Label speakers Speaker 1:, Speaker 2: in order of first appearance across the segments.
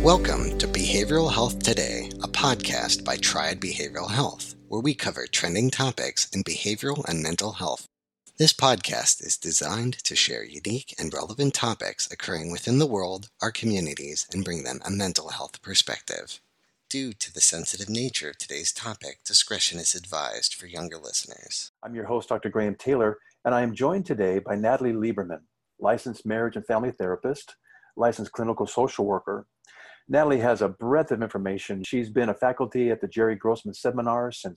Speaker 1: Welcome to Behavioral Health Today, a podcast by Triad Behavioral Health, where we cover trending topics in behavioral and mental health. This podcast is designed to share unique and relevant topics occurring within the world, our communities, and bring them a mental health perspective. Due to the sensitive nature of today's topic, discretion is advised for younger listeners.
Speaker 2: I'm your host, Dr. Graham Taylor, and I am joined today by Natalie Lieberman, licensed marriage and family therapist, licensed clinical social worker. Natalie has a breadth of information. She's been a faculty at the Jerry Grossman seminars since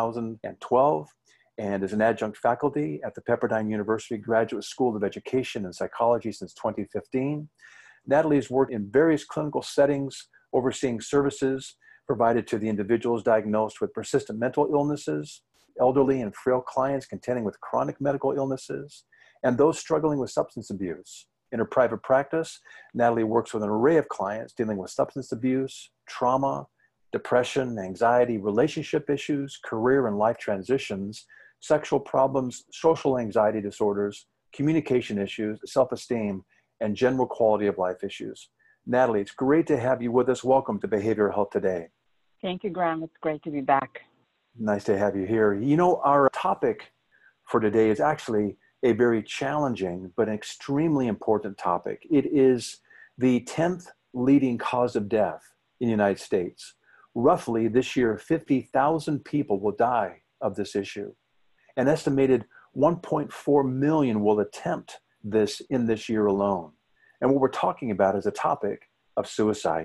Speaker 2: 2012 and is an adjunct faculty at the Pepperdine University Graduate School of Education and Psychology since 2015. Natalie's worked in various clinical settings, overseeing services provided to the individuals diagnosed with persistent mental illnesses, elderly and frail clients contending with chronic medical illnesses, and those struggling with substance abuse. In her private practice, Natalie works with an array of clients dealing with substance abuse, trauma, depression, anxiety, relationship issues, career and life transitions, sexual problems, social anxiety disorders, communication issues, self-esteem, and general quality of life issues. Natalie, it's great to have you with us. Welcome to Behavioral Health Today.
Speaker 3: Thank you, Graham. It's great to be back.
Speaker 2: Nice to have you here. You know, our topic for today is actually a very challenging but extremely important topic. It is the 10th leading cause of death in the United States. Roughly this year, 50,000 people will die of this issue. An estimated 1.4 million will attempt this in this year alone. And what we're talking about is a topic of suicide.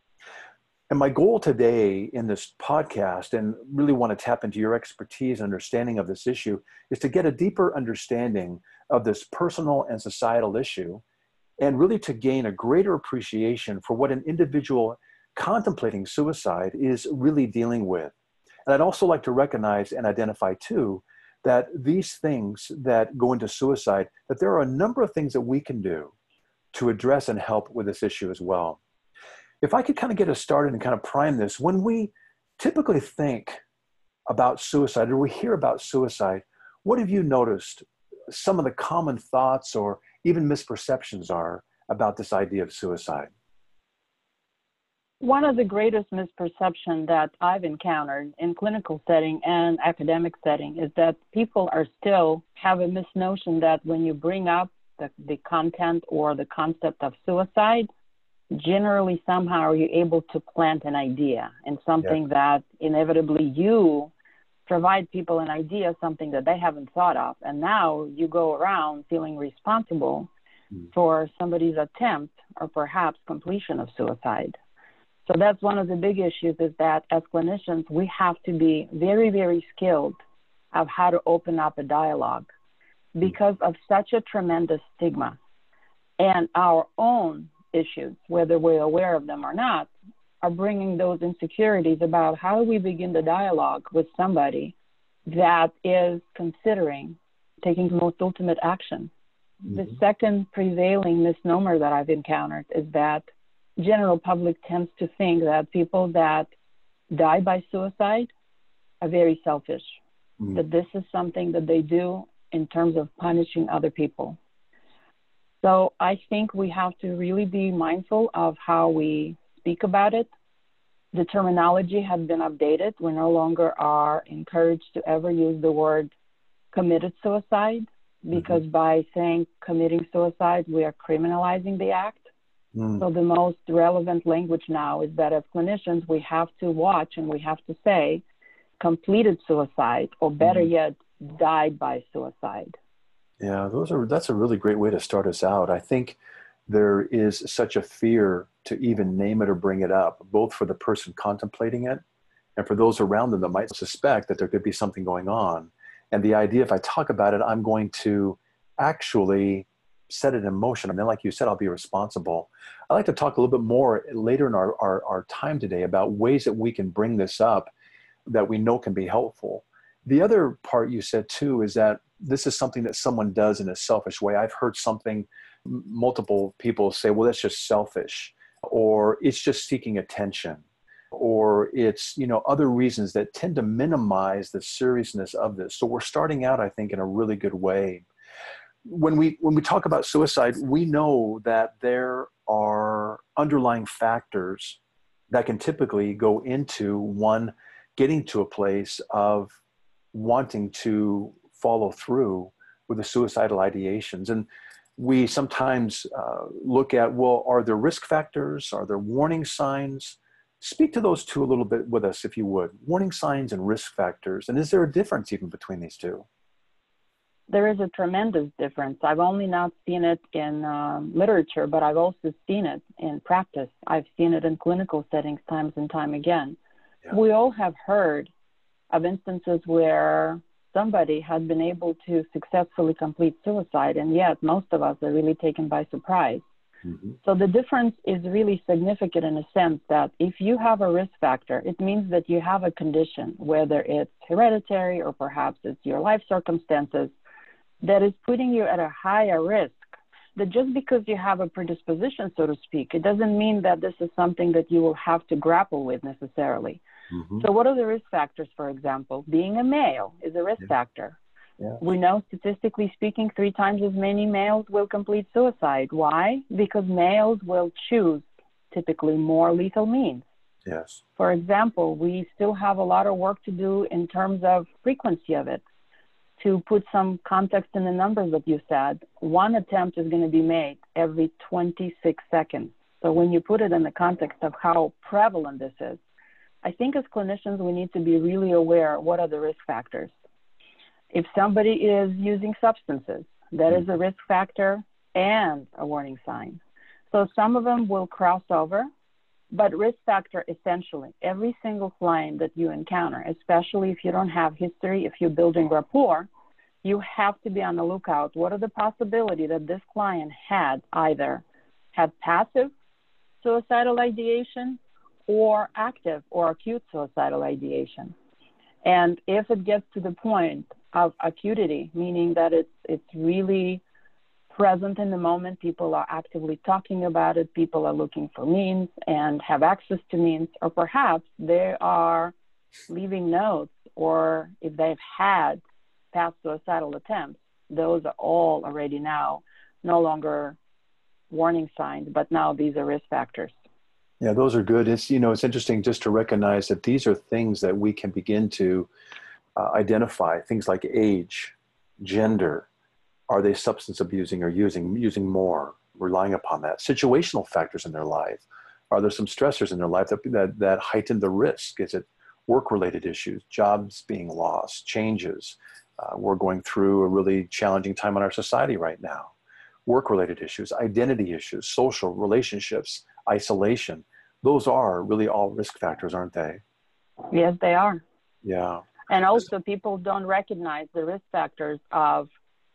Speaker 2: And my goal today in this podcast, and really want to tap into your expertise and understanding of this issue, is to get a deeper understanding of this personal and societal issue, and really to gain a greater appreciation for what an individual contemplating suicide is really dealing with. And I'd also like to recognize and identify too, that these things that go into suicide, that there are a number of things that we can do to address and help with this issue as well. If I could kind of get us started and kind of prime this, when we typically think about suicide or we hear about suicide, what have you noticed some of the common thoughts or even misperceptions are about this idea of suicide?
Speaker 3: One of the greatest misperceptions that I've encountered in clinical setting and academic setting is that people are still have a misnotion that when you bring up the content or the concept of suicide, generally somehow you're able to plant an idea and something that inevitably you provide people an idea, something that they haven't thought of. And now you go around feeling responsible for somebody's attempt or perhaps completion of suicide. So that's one of the big issues, is that as clinicians, we have to be very, very skilled of how to open up a dialogue because of such a tremendous stigma. And our own issues, whether we're aware of them or not, are bringing those insecurities about how do we begin the dialogue with somebody that is considering taking the most ultimate action. The second prevailing misnomer that I've encountered is that general public tends to think that people that die by suicide are very selfish, that this is something that they do in terms of punishing other people. So I think we have to really be mindful of how we speak about it. The terminology has been updated. We no longer are encouraged to ever use the word committed suicide, because by saying committing suicide, we are criminalizing the act. So the most relevant language now is that as clinicians, we have to watch and we have to say completed suicide, or better yet, died by suicide.
Speaker 2: Yeah, that's a really great way to start us out. I think there is such a fear to even name it or bring it up, both for the person contemplating it and for those around them that might suspect that there could be something going on. And the idea, if I talk about it, I'm going to actually set it in motion. And then, like you said, I'll be responsible. I'd like to talk a little bit more later in our time today about ways that we can bring this up that we know can be helpful. The other part you said too is that this is something that someone does in a selfish way. I've heard multiple people say, well, that's just selfish, or it's just seeking attention, or it's, other reasons that tend to minimize the seriousness of this. So we're starting out, I think, in a really good way. When we talk about suicide, we know that there are underlying factors that can typically go into one getting to a place of wanting to follow through with the suicidal ideations. And we sometimes look at, well, are there risk factors? Are there warning signs? Speak to those two a little bit with us, if you would. Warning signs and risk factors. And is there a difference even between these two?
Speaker 3: There is a tremendous difference. I've only not seen it in literature, but I've also seen it in practice. I've seen it in clinical settings times and time again. Yeah. We all have heard of instances where somebody had been able to successfully complete suicide, and yet most of us are really taken by surprise. Mm-hmm. So the difference is really significant in a sense that if you have a risk factor, it means that you have a condition, whether it's hereditary or perhaps it's your life circumstances, that is putting you at a higher risk. That just because you have a predisposition, so to speak, it doesn't mean that this is something that you will have to grapple with necessarily. Mm-hmm. So what are the risk factors, for example? Being a male is a risk factor. Yeah. We know, statistically speaking, 3 times as many males will complete suicide. Why? Because males will choose typically more lethal means.
Speaker 2: Yes.
Speaker 3: For example, we still have a lot of work to do in terms of frequency of it. To put some context in the numbers that you said, 1 attempt is going to be made every 26 seconds. So when you put it in the context of how prevalent this is, I think as clinicians, we need to be really aware what are the risk factors. If somebody is using substances, that is a risk factor and a warning sign. So some of them will cross over, but risk factor essentially, every single client that you encounter, especially if you don't have history, if you're building rapport, you have to be on the lookout. What are the possibility that this client had either had passive suicidal ideation or active or acute suicidal ideation? And if it gets to the point of acutity, meaning that it's really present in the moment, people are actively talking about it, people are looking for means and have access to means, or perhaps they are leaving notes, or if they've had past suicidal attempts, those are all already now no longer warning signs, but now these are risk factors.
Speaker 2: Yeah, those are good. It's interesting just to recognize that these are things that we can begin to identify, things like age, gender. Are they substance abusing or using more, relying upon that? Situational factors in their life. Are there some stressors in their life that heighten the risk? Is it work-related issues, jobs being lost, changes? We're going through a really challenging time in our society right now. Work-related issues, identity issues, social relationships, isolation. Those are really all risk factors, aren't they?
Speaker 3: Yes, they are.
Speaker 2: Yeah.
Speaker 3: And also people don't recognize the risk factors of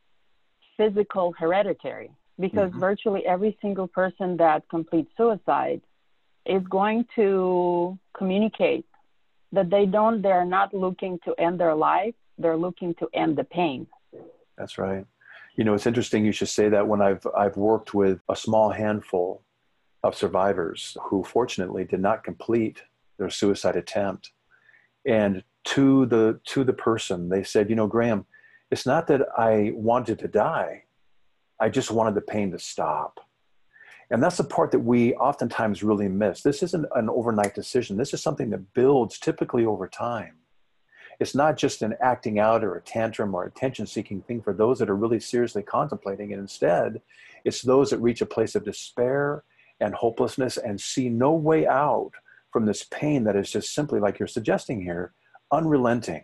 Speaker 3: physical hereditary, because virtually every single person that completes suicide is going to communicate that they're not looking to end their life, they're looking to end the pain.
Speaker 2: That's right. It's interesting you should say that. When I've worked with a small handful of survivors who fortunately did not complete their suicide attempt, and to the person, they said, Graham, it's not that I wanted to die. I just wanted the pain to stop. And that's the part that we oftentimes really miss. This isn't an overnight decision. This is something that builds typically over time. It's not just an acting out or a tantrum or attention-seeking thing for those that are really seriously contemplating it. Instead, it's those that reach a place of despair and hopelessness and see no way out from this pain that is just simply, like you're suggesting here, unrelenting.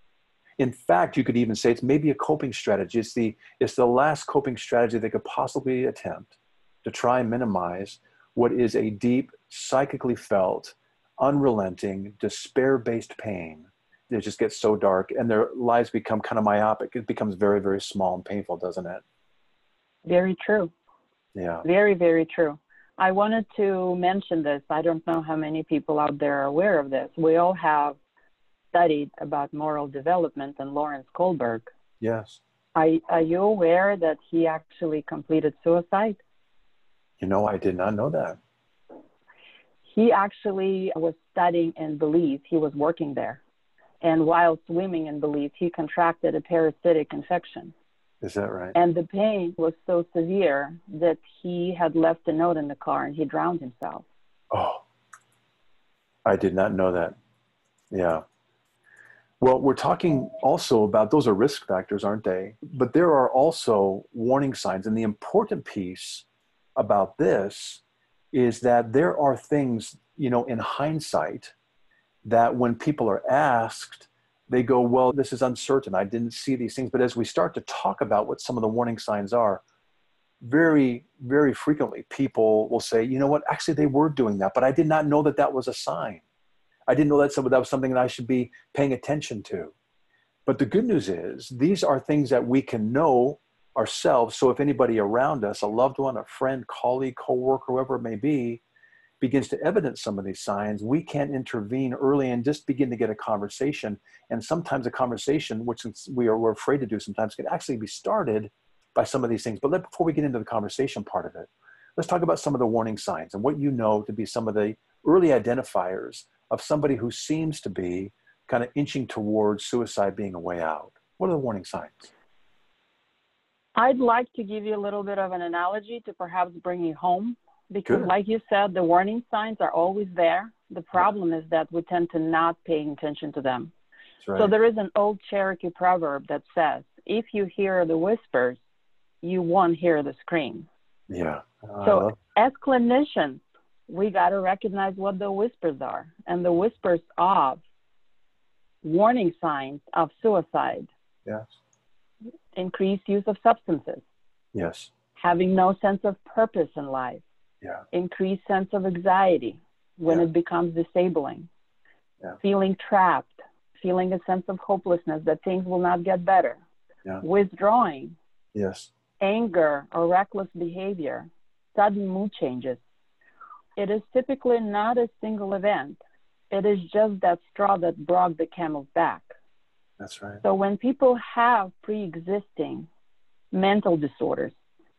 Speaker 2: In fact, you could even say it's maybe a coping strategy. It's the last coping strategy they could possibly attempt to try and minimize what is a deep, psychically felt, unrelenting, despair-based pain. It just gets so dark and their lives become kind of myopic. It becomes very, very small and painful, doesn't it?
Speaker 3: Very true.
Speaker 2: Yeah.
Speaker 3: Very, very true. I wanted to mention this. I don't know how many people out there are aware of this. We all have studied about moral development and Lawrence Kohlberg.
Speaker 2: Yes.
Speaker 3: Are you aware that he actually completed suicide?
Speaker 2: I did not know that.
Speaker 3: He actually was studying in Belize. He was working there. And while swimming in Belize, he contracted a parasitic infection.
Speaker 2: Is that right?
Speaker 3: And the pain was so severe that he had left a note in the car and he drowned himself.
Speaker 2: Oh, I did not know that. Yeah. Well, we're talking also about, those are risk factors, aren't they? But there are also warning signs. And the important piece about this is that there are things, in hindsight, that when people are asked, they go, well, this is uncertain. I didn't see these things. But as we start to talk about what some of the warning signs are, very, very frequently people will say, you know what, actually they were doing that, but I did not know that that was a sign. I didn't know that was something that I should be paying attention to. But the good news is these are things that we can know ourselves. So if anybody around us, a loved one, a friend, colleague, coworker, whoever it may be, begins to evidence some of these signs, we can intervene early and just begin to get a conversation. And sometimes a conversation, which we're afraid to do sometimes, can actually be started by some of these things. But before we get into the conversation part of it, let's talk about some of the warning signs and what you know to be some of the early identifiers of somebody who seems to be kind of inching towards suicide being a way out. What are the warning signs?
Speaker 3: I'd like to give you a little bit of an analogy to perhaps bring you home, because
Speaker 2: Good.
Speaker 3: like you said, the warning signs are always there. The problem is that we tend to not pay attention to them.
Speaker 2: That's right.
Speaker 3: So there is an old Cherokee proverb that says, if you hear the whispers, you won't hear the scream.
Speaker 2: Yeah.
Speaker 3: So as clinicians, we got to recognize what the whispers are. And the whispers of warning signs of suicide,
Speaker 2: Yes.
Speaker 3: increased use of substances,
Speaker 2: Yes.
Speaker 3: having no sense of purpose in life,
Speaker 2: Yeah.
Speaker 3: increased sense of anxiety when
Speaker 2: Yeah.
Speaker 3: it becomes disabling,
Speaker 2: Yeah.
Speaker 3: feeling trapped, feeling a sense of hopelessness that things will not get better,
Speaker 2: Yeah.
Speaker 3: withdrawing,
Speaker 2: Yes.
Speaker 3: anger or reckless behavior, sudden mood changes. It is typically not a single event. It is just that straw that broke the camel's back.
Speaker 2: That's right.
Speaker 3: So when people have pre-existing mental disorders,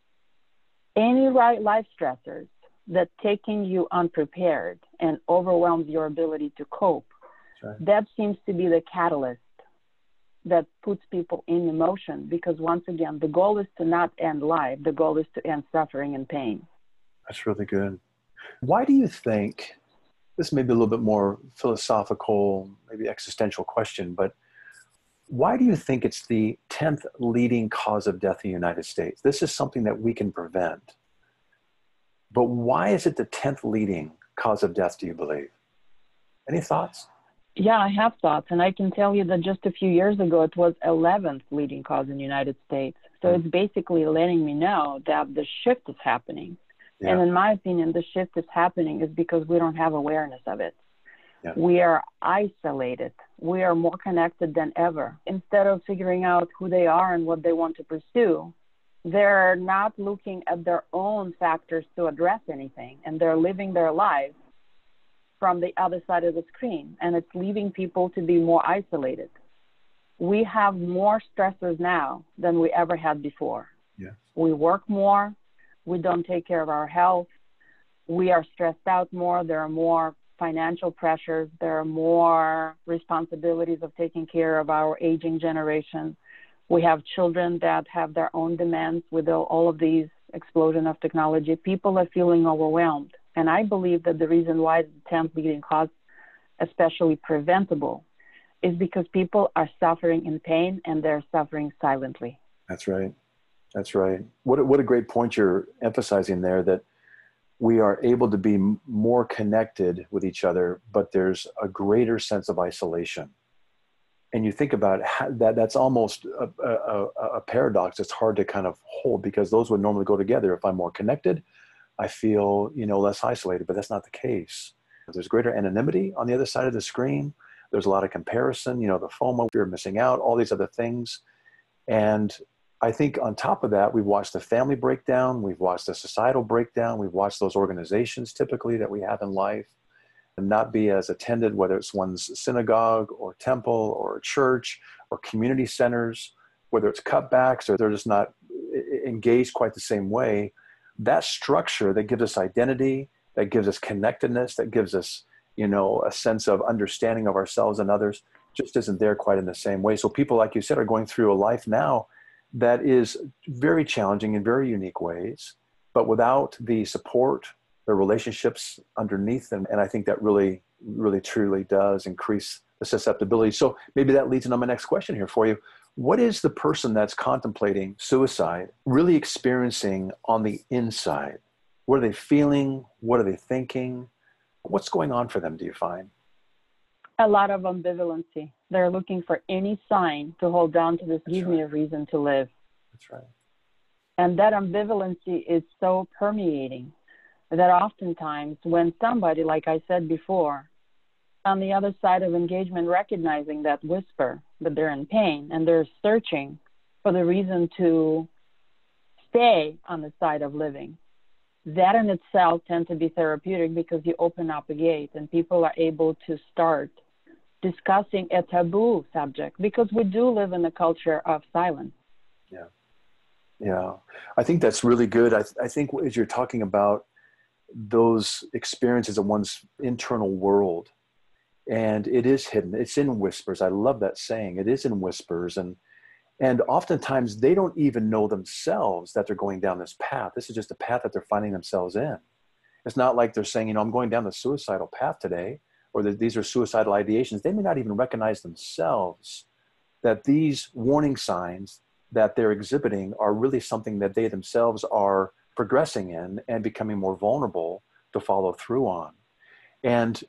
Speaker 3: any life stressors that taking you unprepared and overwhelms your ability to cope,
Speaker 2: That's right.
Speaker 3: that seems to be the catalyst that puts people in motion, because once again, the goal is to not end life. The goal is to end suffering and pain.
Speaker 2: That's really good. Why do you think, this may be a little bit more philosophical, maybe existential question, but why do you think it's the 10th leading cause of death in the United States? This is something that we can prevent. But why is it the 10th leading cause of death, do you believe? Any thoughts?
Speaker 3: Yeah, I have thoughts, and I can tell you that just a few years ago, it was 11th leading cause in the United States. So it's basically letting me know that the shift is happening.
Speaker 2: Yeah.
Speaker 3: And in my opinion, the shift is happening is because we don't have awareness of it.
Speaker 2: Yeah.
Speaker 3: We are isolated. We are more connected than ever. Instead of figuring out who they are and what they want to pursue, they're not looking at their own factors to address anything, and they're living their lives from the other side of the screen, and it's leaving people to be more isolated. We have more stressors now than we ever had before.
Speaker 2: Yeah.
Speaker 3: We work more. We don't take care of our health. We are stressed out more. There are more financial pressures. There are more responsibilities of taking care of our aging generation. We have children that have their own demands with all of these explosion of technology. People are feeling overwhelmed. And I believe that the reason why the 10th leading cause, especially preventable, is because people are suffering in pain and they're suffering silently.
Speaker 2: That's right. That's right. What a great point you're emphasizing there, that we are able to be more connected with each other, but there's a greater sense of isolation. And you think about that, that's almost a paradox. It's hard to kind of hold, because those would normally go together. If I'm more connected, I feel, less isolated, but that's not the case. There's greater anonymity on the other side of the screen. There's a lot of comparison, the FOMO, fear of missing out, all these other things. And I think on top of that, we've watched the family breakdown. We've watched the societal breakdown. We've watched those organizations typically that we have in life and not be as attended, whether it's one's synagogue or temple or church or community centers, whether it's cutbacks or they're just not engaged quite the same way. That structure that gives us identity, that gives us connectedness, that gives us, a sense of understanding of ourselves and others, just isn't there quite in the same way. So people, like you said, are going through a life now that is very challenging in very unique ways, but without the support, the relationships underneath them. And I think that really, really, truly does increase the susceptibility. So maybe that leads into my next question here for you. What is the person that's contemplating suicide really experiencing on the inside? What are they feeling? What are they thinking? What's going on for them, do you find?
Speaker 3: A lot of ambivalency. They're looking for any sign to hold on to this, give me a reason to live.
Speaker 2: That's right.
Speaker 3: And that ambivalency is so permeating that oftentimes when somebody, like I said before, on the other side of engagement, recognizing that whisper, that they're in pain and they're searching for the reason to stay on the side of living, that in itself tends to be therapeutic because you open up a gate and people are able to start discussing a taboo subject, because we do live in a culture of silence.
Speaker 2: Yeah. Yeah. I think that's really good. I think as you're talking about those experiences of one's internal world, and it is hidden, it's in whispers. I love that saying. It is in whispers. And oftentimes they don't even know themselves that they're going down this path. This is just a path that they're finding themselves in. It's not like they're saying, I'm going down the suicidal path today, or that these are suicidal ideations. They may not even recognize themselves that these warning signs that they're exhibiting are really something that they themselves are progressing in and becoming more vulnerable to follow through on. And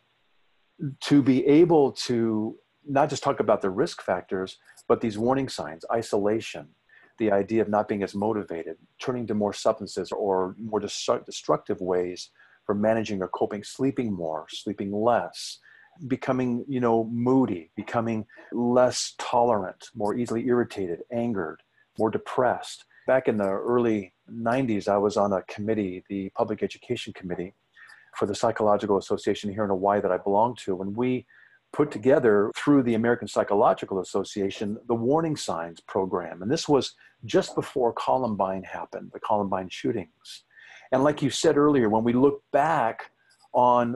Speaker 2: to be able to not just talk about the risk factors, but these warning signs, isolation, the idea of not being as motivated, turning to more substances or more destructive ways for managing or coping, sleeping more, sleeping less, becoming, moody, becoming less tolerant, more easily irritated, angered, more depressed. Back in the early 90s, I was on a committee, the Public Education Committee for the Psychological Association here in Hawaii that I belong to. And we put together through the American Psychological Association, the Warning Signs program. And this was just before Columbine happened, the Columbine shootings. And like you said earlier, when we look back on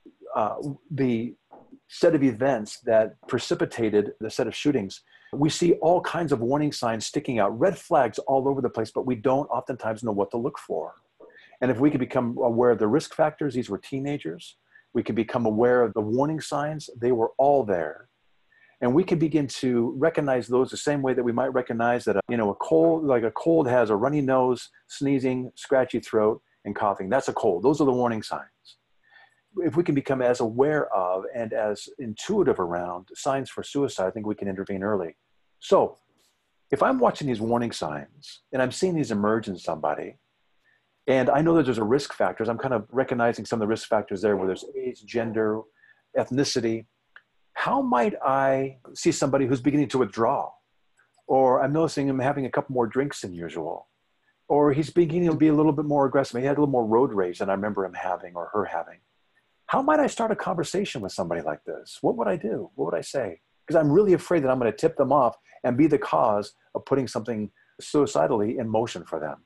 Speaker 2: the set of events that precipitated the set of shootings, we see all kinds of warning signs sticking out, red flags all over the place, but we don't oftentimes know what to look for. And if we could become aware of the risk factors, these were teenagers, we could become aware of the warning signs, they were all there. And we can begin to recognize those the same way that we might recognize that a cold has a runny nose, sneezing, scratchy throat, and coughing. That's a cold. Those are the warning signs. If we can become as aware of and as intuitive around signs for suicide, I think we can intervene early. So if I'm watching these warning signs and I'm seeing these emerge in somebody, and I know that there's a risk factors, I'm kind of recognizing some of the risk factors there, where there's age, gender, ethnicity. How might I see somebody who's beginning to withdraw? Or I'm noticing him having a couple more drinks than usual. Or he's beginning to be a little bit more aggressive. He had a little more road rage than I remember him having or her having. How might I start a conversation with somebody like this? What would I do? What would I say? Because I'm really afraid that I'm going to tip them off and be the cause of putting something suicidally in motion for them.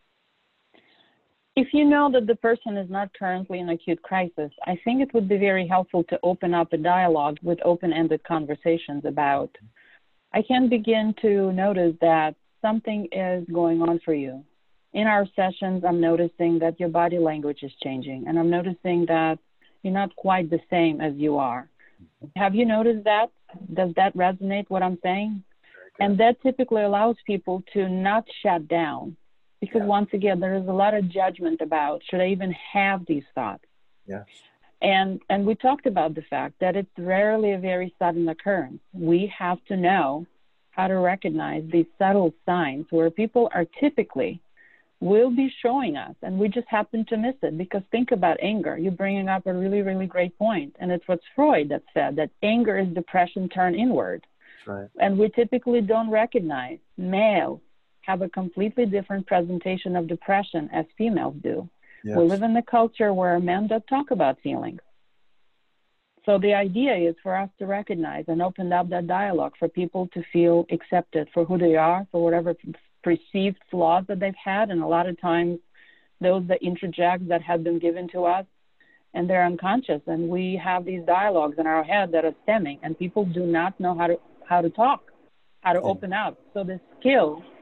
Speaker 3: If you know that the person is not currently in acute crisis, I think it would be very helpful to open up a dialogue with open-ended conversations about, I can begin to notice that something is going on for you. In our sessions, I'm noticing that your body language is changing, and I'm noticing that you're not quite the same as you are. Have you noticed that? Does that resonate, what I'm saying? And that typically allows people to not shut down. Because once again, there is a lot of judgment about, should I even have these thoughts?
Speaker 2: Yes.
Speaker 3: And we talked about the fact that it's rarely a very sudden occurrence. We have to know how to recognize these subtle signs where people are typically will be showing us, and we just happen to miss it. Because think about anger. You're bringing up a really, really great point. And it's what Freud that said, that anger is depression turned inward.
Speaker 2: That's right. And
Speaker 3: we typically don't recognize males have a completely different presentation of depression as females do. Yes. We live in a culture where men don't talk about feelings. So the idea is for us to recognize and open up that dialogue for people to feel accepted for who they are, for whatever perceived flaws that they've had. And a lot of times those that interject that have been given to us, and they're unconscious. And we have these dialogues in our head that are stemming, and people do not know how to talk, how to open up. So the skill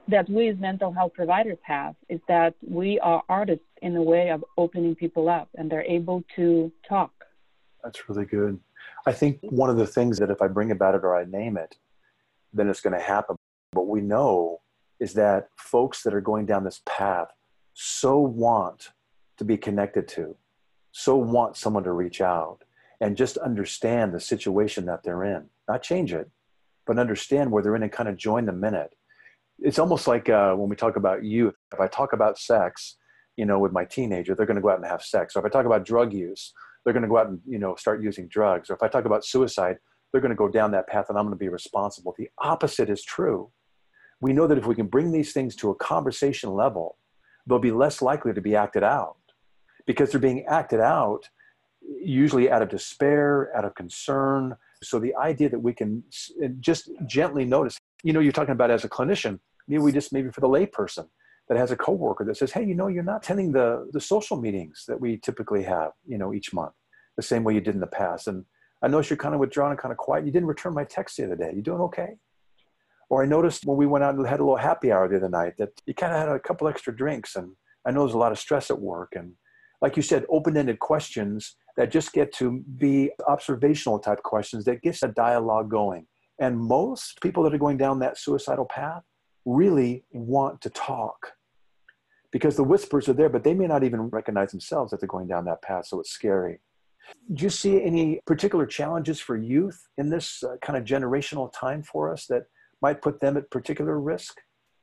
Speaker 3: that we as mental health providers have is that we are artists in a way of opening people up, and they're able to talk.
Speaker 2: That's really good. I think one of the things that if I bring about it or I name it, then it's going to happen. What we know is that folks that are going down this path so want to be connected to, so want someone to reach out and just understand the situation that they're in, not change it, but understand where they're in and kind of join them in it. It's almost like when we talk about youth, if I talk about sex, with my teenager, they're going to go out and have sex. Or if I talk about drug use, they're going to go out and, start using drugs. Or if I talk about suicide, they're going to go down that path and I'm going to be responsible. The opposite is true. We know that if we can bring these things to a conversation level, they'll be less likely to be acted out, because they're being acted out usually out of despair, out of concern. So the idea that we can just gently notice, you're talking about as a clinician, maybe for the layperson that has a coworker that says, hey, you're not attending the social meetings that we typically have, each month, the same way you did in the past. And I noticed you're kind of withdrawn and kind of quiet. You didn't return my text the other day. You doing okay? Or I noticed when we went out and had a little happy hour the other night that you kind of had a couple extra drinks. And I know there's a lot of stress at work. And like you said, open-ended questions that just get to be observational type questions that gets a dialogue going. And most people that are going down that suicidal path really want to talk, because the whispers are there, but they may not even recognize themselves that they're going down that path. So it's scary. Do you see any particular challenges for youth in this kind of generational time for us that might put them at particular risk?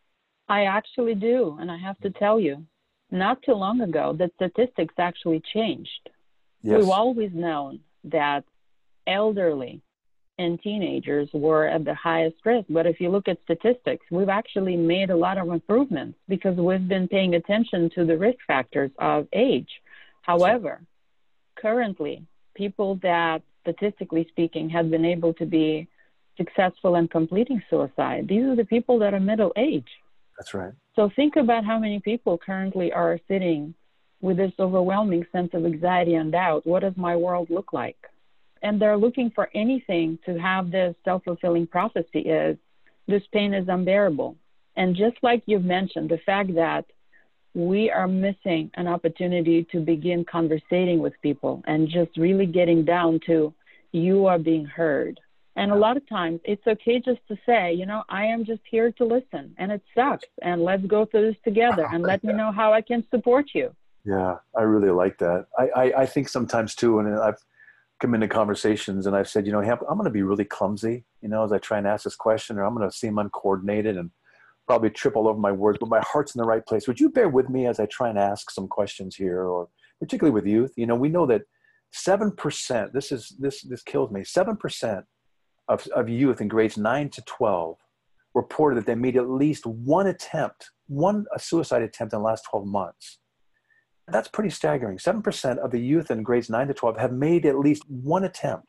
Speaker 3: I actually do. And I have to tell you, not too long ago, the statistics actually changed. Yes. We've always known that elderly and teenagers were at the highest risk. But if you look at statistics, we've actually made a lot of improvements because we've been paying attention to the risk factors of age. However, currently, people that, statistically speaking, have been able to be successful in completing suicide, these are the people that are middle age.
Speaker 2: That's right.
Speaker 3: So think about how many people currently are sitting with this overwhelming sense of anxiety and doubt. What does my world look like? And they're looking for anything to have this self-fulfilling prophecy is, this pain is unbearable. And just like you've mentioned, the fact that we are missing an opportunity to begin conversating with people and just really getting down to, you are being heard. And a lot of times it's okay just to say, I am just here to listen, and it sucks, and let's go through this together, and let me know how I can support you.
Speaker 2: Yeah, I really like that. I think sometimes too, and I've come into conversations and I've said, I'm going to be really clumsy, as I try and ask this question, or I'm going to seem uncoordinated and probably trip all over my words, but my heart's in the right place. Would you bear with me as I try and ask some questions here, or particularly with youth? We know that 7%, this kills me, 7% of youth in grades 9 to 12 reported that they made at least one suicide attempt in the last 12 months. That's pretty staggering. 7% of the youth in grades 9 to 12 have made at least one attempt.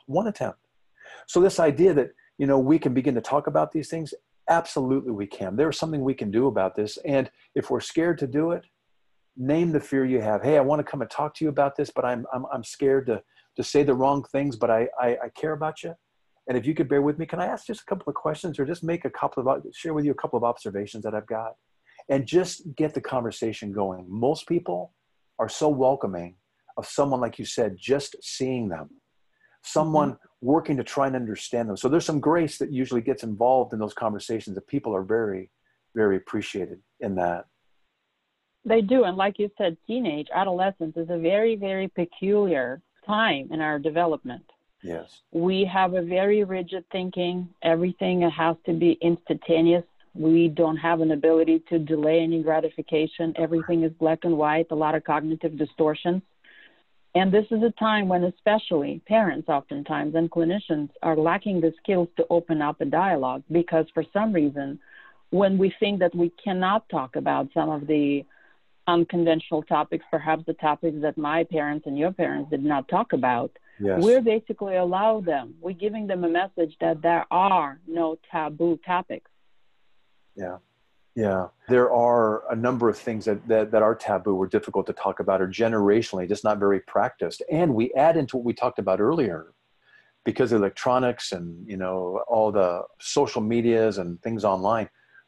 Speaker 2: So this idea that, we can begin to talk about these things, absolutely we can. There's something we can do about this. And if we're scared to do it, name the fear you have. Hey, I want to come and talk to you about this, but I'm scared to say the wrong things, but I care about you. And if you could bear with me, can I ask just a couple of questions, or just share with you a couple of observations that I've got, and just get the conversation going. Most people are so welcoming of someone, like you said, just seeing them, someone working to try and understand them. So there's some grace that usually gets involved in those conversations that people are very, very appreciated in that.
Speaker 3: They do. And like you said, adolescence is a very, very peculiar time in our development.
Speaker 2: Yes.
Speaker 3: We have a very rigid thinking. Everything has to be instantaneous. We don't have an ability to delay any gratification. Everything is black and white, a lot of cognitive distortions. And this is a time when especially parents oftentimes and clinicians are lacking the skills to open up a dialogue, because for some reason, when we think that we cannot talk about some of the unconventional topics, perhaps the topics that my parents and your parents did not talk about, yes, we're basically allow them. We're giving them a message that there are no taboo topics.
Speaker 2: Yeah. Yeah. There are a number of things that are taboo or difficult to talk about, or generationally just not very practiced. And we add into what we talked about earlier, because of electronics and, all the social medias and things online,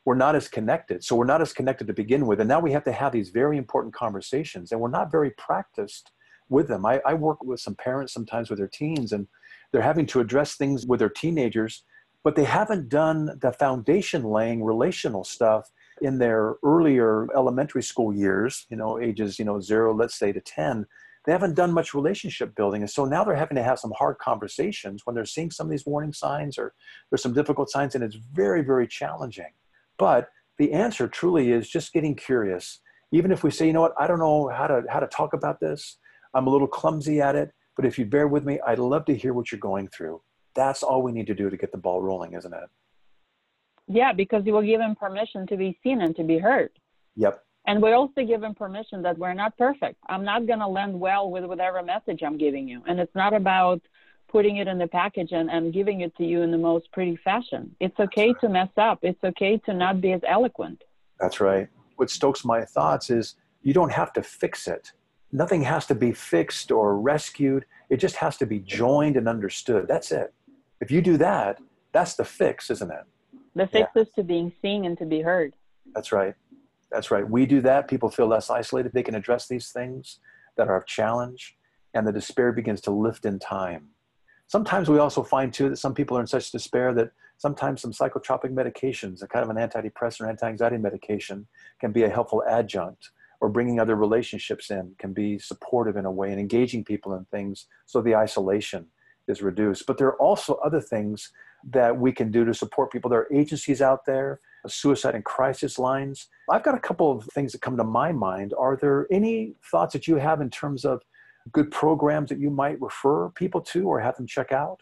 Speaker 2: we're not as connected. So we're not as connected to begin with. And now we have to have these very important conversations, and we're not very practiced with them. I work with some parents sometimes with their teens, and they're having to address things with their teenagers, but they haven't done the foundation laying relational stuff in their earlier elementary school years, ages, 0, let's say, to 10. They haven't done much relationship building. And so now they're having to have some hard conversations when they're seeing some of these warning signs, or there's some difficult signs, and it's very, very challenging. But the answer truly is just getting curious. Even if we say, I don't know how to talk about this. I'm a little clumsy at it, but if you bear with me, I'd love to hear what you're going through. That's all we need to do to get the ball rolling, isn't it?
Speaker 3: Yeah, because you will give him permission to be seen and to be heard.
Speaker 2: Yep.
Speaker 3: And we also give him permission that we're not perfect. I'm not going to land well with whatever message I'm giving you. And it's not about putting it in the package and giving it to you in the most pretty fashion. It's okay to mess up. It's okay to not be as eloquent.
Speaker 2: That's right. What stokes my thoughts is you don't have to fix it. Nothing has to be fixed or rescued. It just has to be joined and understood. That's it. If you do that, that's the fix, isn't it?
Speaker 3: The fix is to being seen and to be heard.
Speaker 2: That's right. That's right. We do that. People feel less isolated. They can address these things that are a challenge, and the despair begins to lift in time. Sometimes we also find, too, that some people are in such despair that sometimes some psychotropic medications, a kind of an antidepressant or anti-anxiety medication, can be a helpful adjunct, or bringing other relationships in can be supportive in a way, and engaging people in things so the isolation is reduced. But there are also other things that we can do to support people. There are agencies out there, suicide and crisis lines. I've got a couple of things that come to my mind. Are there any thoughts that you have in terms of good programs that you might refer people to or have them check out?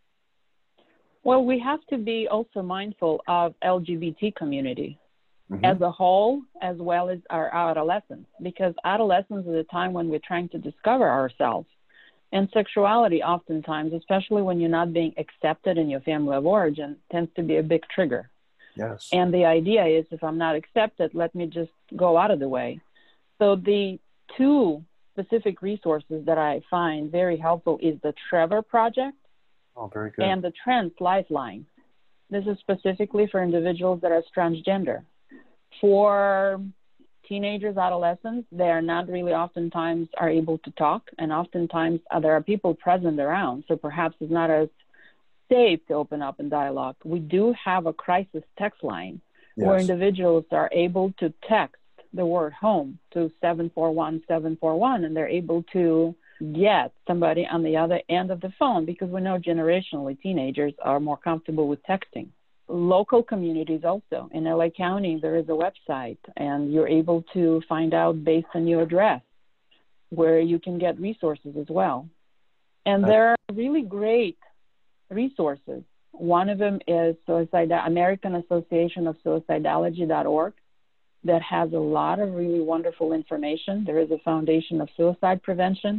Speaker 3: Well, we have to be also mindful of LGBT community as a whole, as well as our adolescents, because adolescence is a time when we're trying to discover ourselves. And sexuality oftentimes, especially when you're not being accepted in your family of origin, tends to be a big trigger.
Speaker 2: Yes.
Speaker 3: And the idea is, if I'm not accepted, let me just go out of the way. So the two specific resources that I find very helpful is the Trevor Project
Speaker 2: very good.
Speaker 3: and the Trans Lifeline. This is specifically for individuals that are transgender. For teenagers, adolescents, they are not really oftentimes are able to talk, and oftentimes there are people present around, so perhaps it's not as safe to open up in dialogue. We do have a crisis text line where individuals are able to text the word home to 741-741, and they're able to get somebody on the other end of the phone, because we know generationally teenagers are more comfortable with texting. Local communities also. In LA County, there is a website, and you're able to find out based on your address where you can get resources as well. And there are really great resources. One of them is American Association of Suicidology.org that has a lot of really wonderful information. There is a Foundation of Suicide Prevention,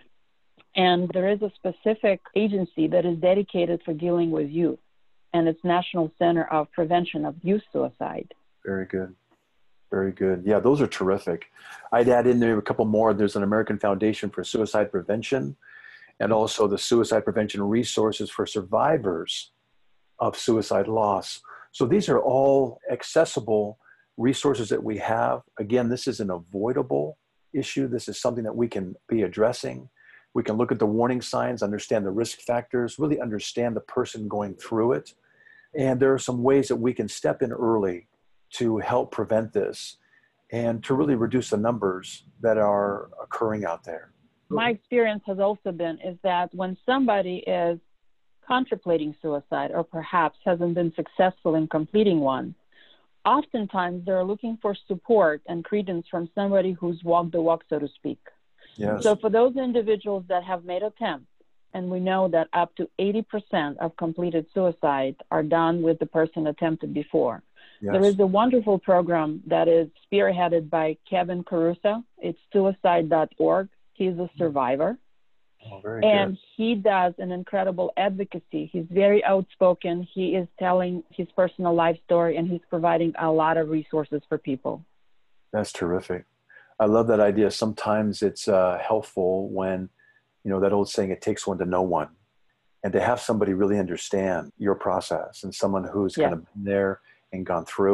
Speaker 3: and there is a specific agency that is dedicated for dealing with youth, and it's National Center of Prevention of Youth Suicide.
Speaker 2: Very good. Very good. Yeah, those are terrific. I'd add in there a couple more. There's an American Foundation for Suicide Prevention, and also the Suicide Prevention Resources for Survivors of Suicide Loss. So these are all accessible resources that we have. Again, this is an avoidable issue. This is something that we can be addressing. We can look at the warning signs, understand the risk factors, really understand the person going through it. And there are some ways that we can step in early to help prevent this and to really reduce the numbers that are occurring out there.
Speaker 3: My experience has also been is that when somebody is contemplating suicide or perhaps hasn't been successful in completing one, oftentimes they're looking for support and credence from somebody who's walked the walk, so to speak.
Speaker 2: Yes.
Speaker 3: So for those individuals that have made attempts, and we know that up to 80% of completed suicides are done with the person attempted before.
Speaker 2: Yes.
Speaker 3: There is a wonderful program that is spearheaded by Kevin Caruso. It's suicide.org. He's a survivor.
Speaker 2: Oh, very
Speaker 3: and
Speaker 2: good.
Speaker 3: He does an incredible advocacy. He's very outspoken. He is telling his personal life story, and he's providing a lot of resources for people.
Speaker 2: That's terrific. I love that idea. Sometimes it's helpful when, that old saying, it takes one to know one, and to have somebody really understand your process, and someone who's kind of been there and gone through it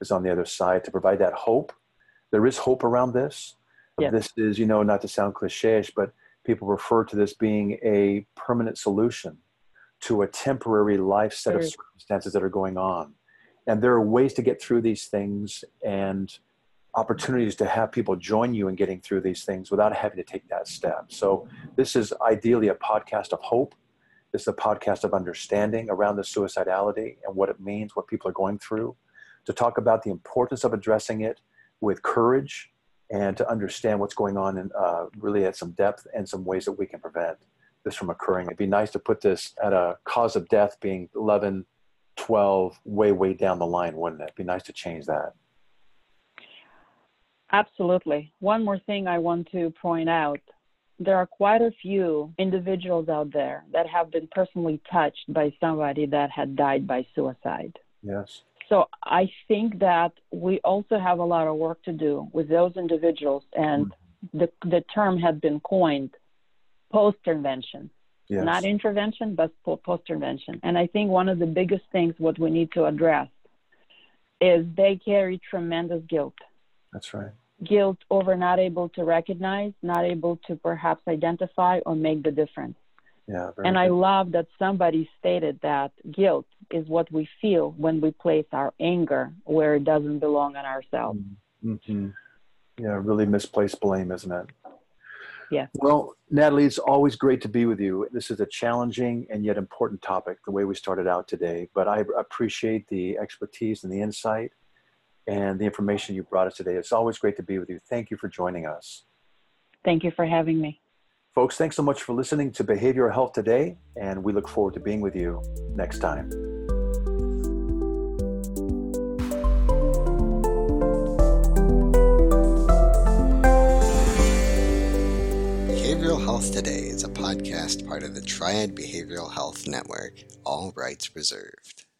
Speaker 2: is on the other side to provide that hope. There is hope around this.
Speaker 3: Yes.
Speaker 2: This is, not to sound cliche-ish, but people refer to this being a permanent solution to a temporary life set of circumstances that are going on. And there are ways to get through these things and opportunities to have people join you in getting through these things without having to take that step. So this is ideally a podcast of hope. This is a podcast of understanding around the suicidality and what it means, what people are going through, to talk about the importance of addressing it with courage and to understand what's going on and really at some depth and some ways that we can prevent this from occurring. It'd be nice to put this at a cause of death being 11, 12, way down the line, wouldn't it? It'd be nice to change that.
Speaker 3: Absolutely. One more thing I want to point out. There are quite a few individuals out there that have been personally touched by somebody that had died by suicide.
Speaker 2: Yes.
Speaker 3: So I think that we also have a lot of work to do with those individuals. And the term had been coined, post-intervention.
Speaker 2: Yes.
Speaker 3: Not intervention, but post-intervention. And I think one of the biggest things what we need to address is they carry tremendous guilt.
Speaker 2: That's right.
Speaker 3: Guilt over not able to recognize, not able to perhaps identify or make the difference.
Speaker 2: Yeah,
Speaker 3: and I love that somebody stated that guilt is what we feel when we place our anger where it doesn't belong on ourselves.
Speaker 2: Mm-hmm. Yeah, really misplaced blame, isn't it?
Speaker 3: Yeah.
Speaker 2: Well, Natalie, it's always great to be with you. This is a challenging and yet important topic, the way we started out today. But I appreciate the expertise and the insight and the information you brought us today. It's always great to be with you. Thank you for joining us.
Speaker 3: Thank you for having me.
Speaker 2: Folks, thanks so much for listening to Behavioral Health Today, and we look forward to being with you next time.
Speaker 1: Behavioral Health Today is a podcast part of the Triad Behavioral Health Network, all rights reserved.